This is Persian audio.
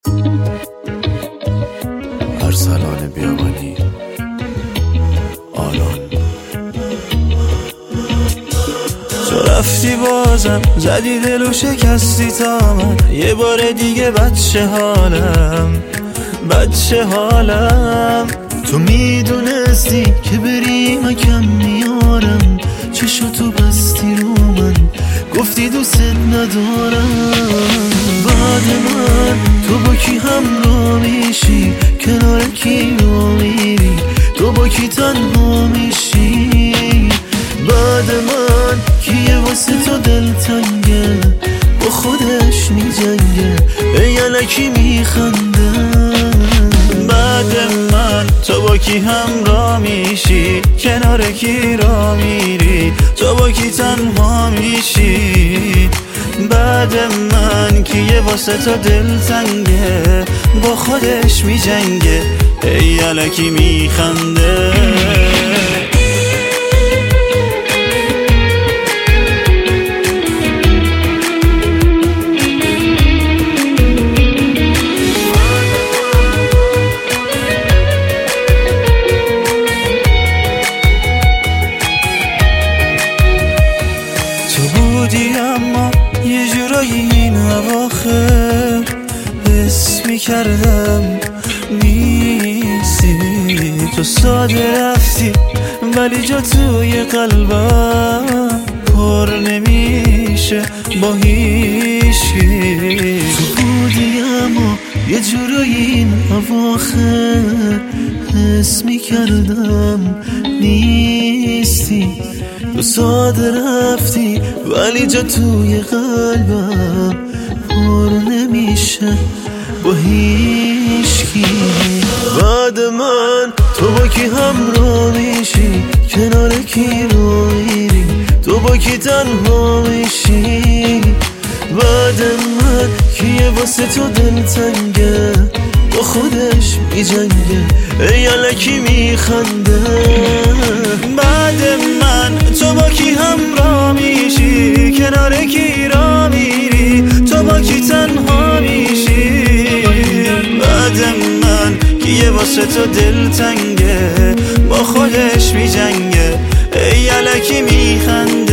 ارسلان بیابانی آران. تو رفتی بازم زدی دل و شکستی تا من یه بار دیگه بچه حالم تو میدونستی که بری من کم میارم، چشاتو بستی رو من گفتی دوست ندارم. بعد من تو با کی همراه میشی، کنار کی رو میری، تو با کی تنها میشی. بعد من کیه واسه تو دلتنگه با خودش میجنگه ای الکی میخنده. بعد من تو با کی همراه میشی، کنار کی را میری، تو با کی تنها میشی. بعد من کیه واسه تو دلتنگه با خودش میجنگه ای الکی میخنده. اما یه جورایی این اواخر حس میکردم نیستی. تو ساده رفتی ولی جا توی قلبم پر نمیشه با هیچکی. تو بودی اما یه جورایی این اواخر حس میکردم نیستی. تو ساده رفتی ولی جا توی قلبم پر نمیشه با هیچکی. بعد من تو با کی همراه میشی، کنار کی رو میری، تو با کی تنها میشی. بعد من کیه واسه تو دلتنگه با خودش میجنگه ای الکی میخنده. بعد من تو با کی همراه میشی، کنار کی را میری، تو با کی تنها میشی. بعد من کیه واسه تو دلتنگه با خودش میجنگه ای الکی میخنده.